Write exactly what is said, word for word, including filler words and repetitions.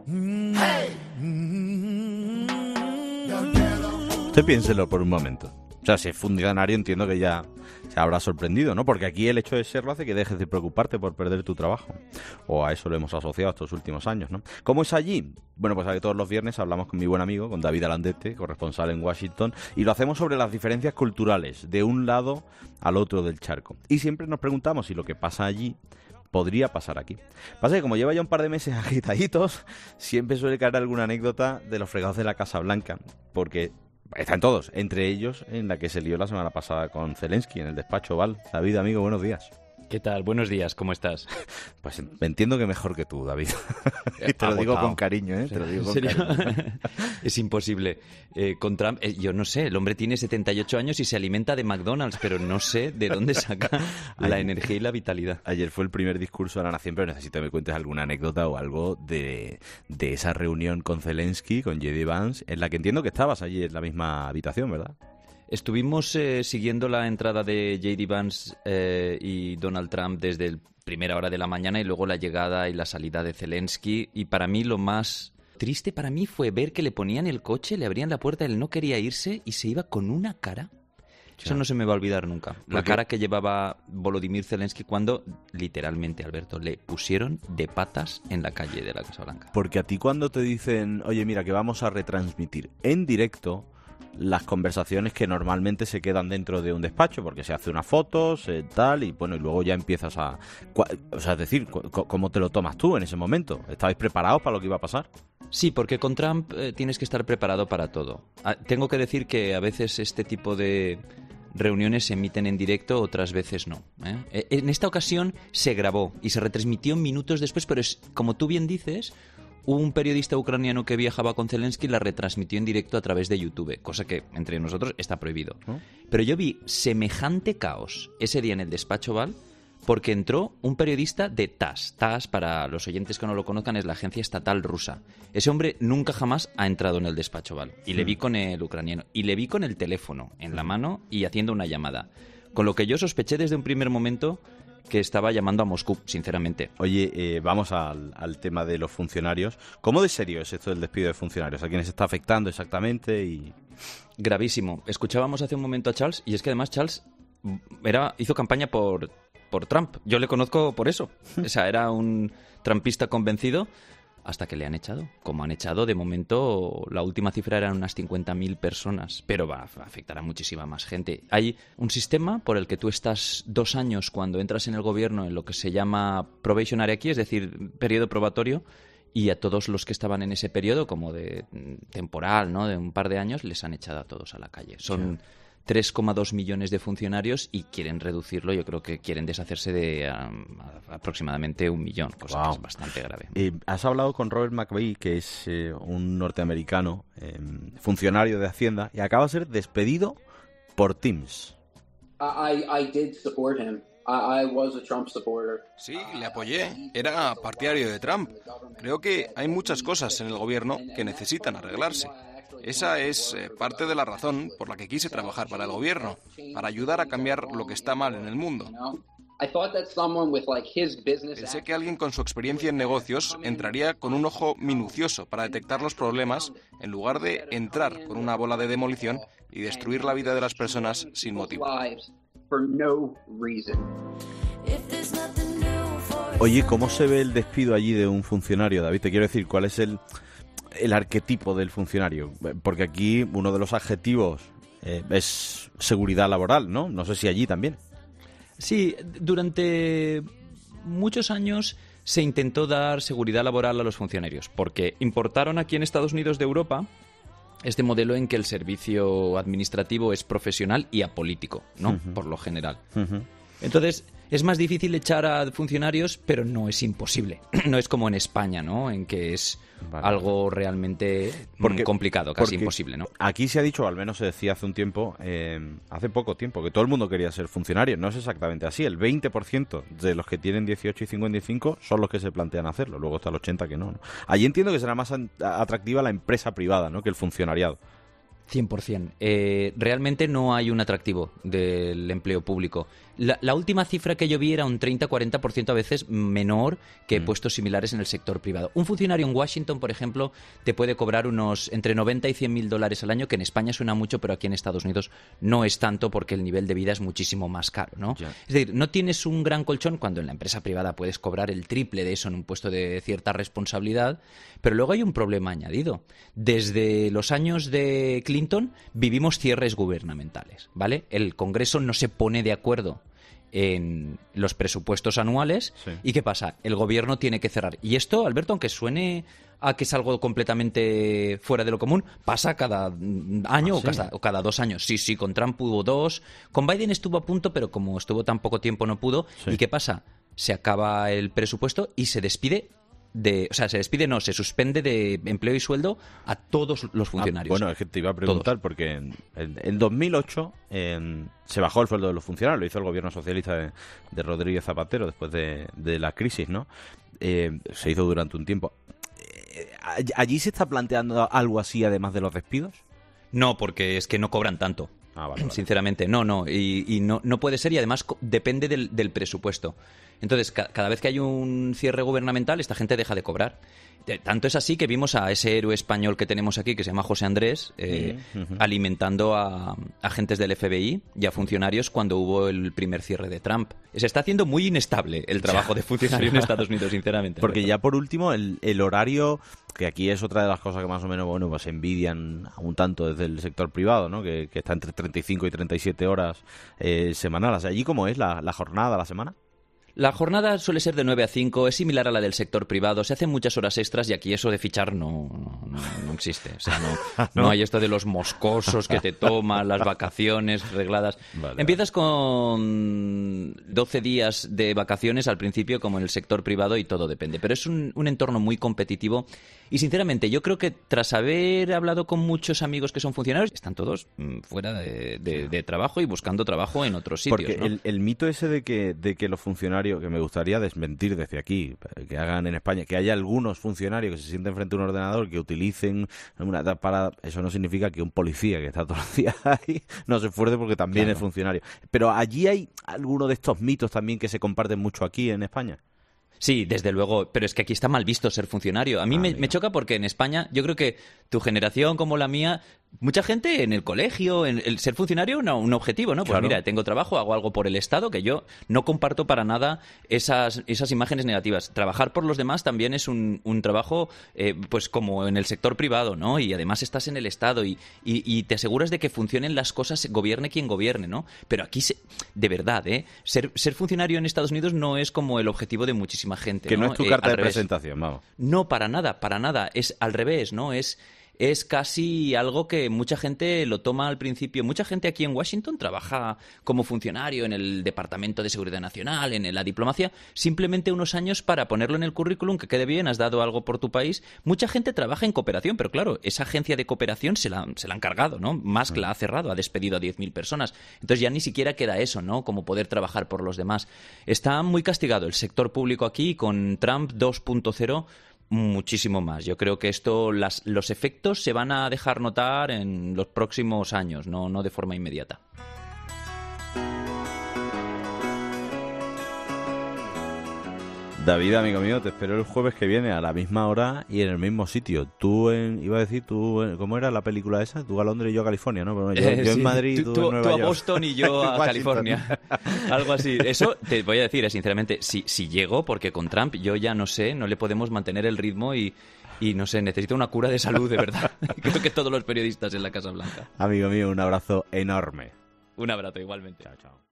Usted piénselo por un momento. O sea, si es funcionario entiendo que ya se habrá sorprendido, ¿no? Porque aquí el hecho de serlo hace que dejes de preocuparte por perder tu trabajo. O a eso lo hemos asociado estos últimos años, ¿no? ¿Cómo es allí? Bueno, pues aquí todos los viernes hablamos con mi buen amigo, con David Alandete, corresponsal en Washington, y lo hacemos sobre las diferencias culturales de un lado al otro del charco. Y siempre nos preguntamos si lo que pasa allí podría pasar aquí. Pasa que como lleva ya un par de meses agitaditos, siempre suele caer alguna anécdota de los fregados de la Casa Blanca, porque están todos, entre ellos en la que se lió la semana pasada con Zelensky en el despacho Oval. David, amigo, buenos días. ¿Qué tal? Buenos días, ¿cómo estás? Pues entiendo que mejor que tú, David. Y te lo digo con cariño, ¿eh? Te lo digo con cariño. Es imposible. Eh, con Trump, eh, yo no sé, el hombre tiene setenta y ocho años y se alimenta de McDonald's, pero no sé de dónde saca la ayer, energía y la vitalidad. Ayer fue el primer discurso de la nación, pero necesito que me cuentes alguna anécdota o algo de, de esa reunión con Zelensky, con J D Vance, en la que entiendo que estabas allí en la misma habitación, ¿verdad? Estuvimos eh, siguiendo la entrada de J D Vance eh, y Donald Trump desde la primera hora de la mañana y luego la llegada y la salida de Zelensky. Y para mí lo más triste para mí fue ver que le ponían el coche, le abrían la puerta, él no quería irse y se iba con una cara. Eso no se me va a olvidar nunca. La cara que llevaba Volodymyr Zelensky cuando, literalmente, Alberto, le pusieron de patas en la calle de la Casa Blanca. Porque a ti cuando te dicen, oye, mira, que vamos a retransmitir en directo las conversaciones que normalmente se quedan dentro de un despacho, porque se hace unas fotos, eh, tal, y bueno, y luego ya empiezas a... O sea, es decir, ¿cómo te lo tomas tú en ese momento? ¿Estabais preparados para lo que iba a pasar? Sí, porque con Trump eh, tienes que estar preparado para todo. Ah, tengo que decir que a veces este tipo de reuniones se emiten en directo, otras veces no, ¿eh? En esta ocasión se grabó y se retransmitió minutos después, pero es, como tú bien dices, un periodista ucraniano que viajaba con Zelensky la retransmitió en directo a través de YouTube, cosa que entre nosotros está prohibido. ¿No? Pero yo vi semejante caos ese día en el despacho Oval porque entró un periodista de T A S. T A S, para los oyentes que no lo conozcan, es la agencia estatal rusa. Ese hombre nunca jamás ha entrado en el despacho Oval. Y sí. Le vi con el ucraniano. Y le vi con el teléfono en la mano y haciendo una llamada. Con lo que yo sospeché desde un primer momento que estaba llamando a Moscú, sinceramente. Oye, eh, vamos al, al tema de los funcionarios. ¿Cómo de serio es esto del despido de funcionarios? ¿A quiénes está afectando exactamente? Y gravísimo. Escuchábamos hace un momento a Charles, y es que además Charles era, hizo campaña por, por Trump. Yo le conozco por eso. O sea, era un trumpista convencido hasta que le han echado. Como han echado, de momento, la última cifra eran unas cincuenta mil personas, pero va a afectar a muchísima más gente. Hay un sistema por el que tú estás dos años cuando entras en el gobierno en lo que se llama probationary aquí, es decir, periodo probatorio, y a todos los que estaban en ese periodo, como de temporal, ¿no?, de un par de años, les han echado a todos a la calle. Son sí. tres coma dos millones de funcionarios y quieren reducirlo, yo creo que quieren deshacerse de um, aproximadamente un millón, cosa wow. que es bastante grave. Eh, has hablado con Robert McVeigh, que es eh, un norteamericano, eh, funcionario de Hacienda, y acaba de ser despedido por Teams. I, I did support him. I, I was a Trump supporter. Sí, le apoyé. Era partidario de Trump. Creo que hay muchas cosas en el gobierno que necesitan arreglarse. Esa es eh, parte de la razón por la que quise trabajar para el gobierno, para ayudar a cambiar lo que está mal en el mundo. Pensé que alguien con su experiencia en negocios entraría con un ojo minucioso para detectar los problemas en lugar de entrar con una bola de demolición y destruir la vida de las personas sin motivo. Oye, ¿cómo se ve el despido allí de un funcionario, David? Te quiero decir, ¿cuál es el... el arquetipo del funcionario? Porque aquí uno de los adjetivos eh, es seguridad laboral, ¿no? No sé si allí también. Sí, durante muchos años se intentó dar seguridad laboral a los funcionarios, porque importaron aquí en Estados Unidos de Europa este modelo en que el servicio administrativo es profesional y apolítico, ¿no? Uh-huh. Por lo general. Uh-huh. Entonces, es más difícil echar a funcionarios, pero no es imposible. No es como en España, ¿no?, en que es vale. algo realmente porque, complicado, casi imposible, ¿no? Aquí se ha dicho, o al menos se decía hace un tiempo, eh, hace poco tiempo, que todo el mundo quería ser funcionario. No es exactamente así. El veinte por ciento de los que tienen dieciocho y cincuenta y cinco son los que se plantean hacerlo. Luego está el ochenta por ciento que no, ¿no? Allí entiendo que será más atractiva la empresa privada, ¿no?, que el funcionariado. cien por ciento. Eh, realmente no hay un atractivo del empleo público. La, la última cifra que yo vi era un treinta a cuarenta por ciento a veces menor que mm. puestos similares en el sector privado. Un funcionario en Washington, por ejemplo, te puede cobrar unos entre noventa y cien mil dólares al año, que en España suena mucho, pero aquí en Estados Unidos no es tanto porque el nivel de vida es muchísimo más caro, ¿no? Yeah. Es decir, no tienes un gran colchón cuando en la empresa privada puedes cobrar el triple de eso en un puesto de cierta responsabilidad, pero luego hay un problema añadido. Desde los años de Clinton vivimos cierres gubernamentales, ¿vale? El Congreso no se pone de acuerdo en los presupuestos anuales. Sí. ¿Y qué pasa? El gobierno tiene que cerrar. Y esto, Alberto, aunque suene a que es algo completamente fuera de lo común, pasa cada año ¿Ah, sí? o, cada, o cada dos años. Sí, sí, con Trump hubo dos. Con Biden estuvo a punto, pero como estuvo tan poco tiempo no pudo. Sí. ¿Y qué pasa? Se acaba el presupuesto y se despide de, o sea, se despide, no, se suspende de empleo y sueldo a todos los funcionarios. Ah, bueno, es que te iba a preguntar, todos. Porque en, en, en dos mil ocho en, se bajó el sueldo de los funcionarios, lo hizo el gobierno socialista de, de Rodríguez Zapatero después de, de la crisis, ¿no? Eh, se hizo durante un tiempo. Eh, ¿Allí se está planteando algo así además de los despidos? No, porque es que no cobran tanto. Ah, vale, vale. Sinceramente, no, no, y, y no, no puede ser, y además depende del, del presupuesto. Entonces, ca- cada vez que hay un cierre gubernamental, esta gente deja de cobrar. Tanto es así que vimos a ese héroe español que tenemos aquí, que se llama José Andrés, eh, uh-huh. alimentando a agentes del F B I y a funcionarios cuando hubo el primer cierre de Trump. Se está haciendo muy inestable el trabajo de funcionario en Estados Unidos, sinceramente. Porque ya por último, el, el horario, que aquí es otra de las cosas que más o menos, bueno, pues envidian un tanto desde el sector privado, ¿no? Que, que está entre treinta y cinco y treinta y siete horas eh, semanales. ¿Allí cómo es la, la jornada, la semana? La jornada suele ser de nueve a cinco, es similar a la del sector privado, se hacen muchas horas extras y aquí eso de fichar no, no, no existe. O sea, no, ¿No? no hay esto de los moscosos que te toman, las vacaciones regladas. Vale, Empiezas vale. con doce días de vacaciones al principio como en el sector privado y todo depende. Pero es un, un entorno muy competitivo y sinceramente yo creo que tras haber hablado con muchos amigos que son funcionarios, están todos mmm, fuera de, de, de trabajo y buscando trabajo en otros sitios. Porque ¿no? el, el mito ese de que, de que los funcionarios, que me gustaría desmentir desde aquí, que hagan en España, que haya algunos funcionarios que se sienten frente a un ordenador, que utilicen una para eso no significa que un policía que está todos los días ahí no se esfuerce porque también claro. es funcionario. Pero allí hay alguno de estos mitos también que se comparten mucho aquí en España. Sí, desde luego, pero es que aquí está mal visto ser funcionario. A mí ah, me, me choca porque en España, yo creo que tu generación como la mía, mucha gente en el colegio, en el ser funcionario, no, un objetivo, ¿no? Pues claro. Mira, tengo trabajo, hago algo por el Estado, que yo no comparto para nada esas, esas imágenes negativas. Trabajar por los demás también es un, un trabajo, eh, pues como en el sector privado, ¿no? Y además estás en el Estado y, y, y te aseguras de que funcionen las cosas, gobierne quien gobierne, ¿no? Pero aquí, se, de verdad, ¿eh? Ser, ser funcionario en Estados Unidos no es como el objetivo de muchísima gente, que no, no es tu carta eh, de revés. Presentación, vamos. No, para nada, para nada. Es al revés, ¿no? Es, es casi algo que mucha gente lo toma al principio. Mucha gente aquí en Washington trabaja como funcionario en el Departamento de Seguridad Nacional, en la diplomacia, simplemente unos años para ponerlo en el currículum, que quede bien, has dado algo por tu país. Mucha gente trabaja en cooperación, pero claro, esa agencia de cooperación se la, se la han cargado, ¿no? Musk la ha cerrado, ha despedido a diez mil personas. Entonces ya ni siquiera queda eso, ¿no? Como poder trabajar por los demás. Está muy castigado el sector público aquí, con Trump dos punto cero muchísimo más. Yo creo que esto, las, los efectos se van a dejar notar en los próximos años, no, no de forma inmediata. David, amigo mío, te espero el jueves que viene a la misma hora y en el mismo sitio. Tú en, iba a decir, tú, ¿cómo era la película esa? Tú a Londres y yo a California, ¿no? Pero yo, eh, yo sí. en Madrid, tú, tú en Nueva tú York. Tú a Boston y yo a California. Algo así. Eso te voy a decir, eh, sinceramente, si, si llego, porque con Trump yo ya no sé, no le podemos mantener el ritmo y, y no sé, necesito una cura de salud, de verdad. Creo que todos los periodistas en la Casa Blanca. Amigo mío, un abrazo enorme. Un abrazo, igualmente. Chao, chao.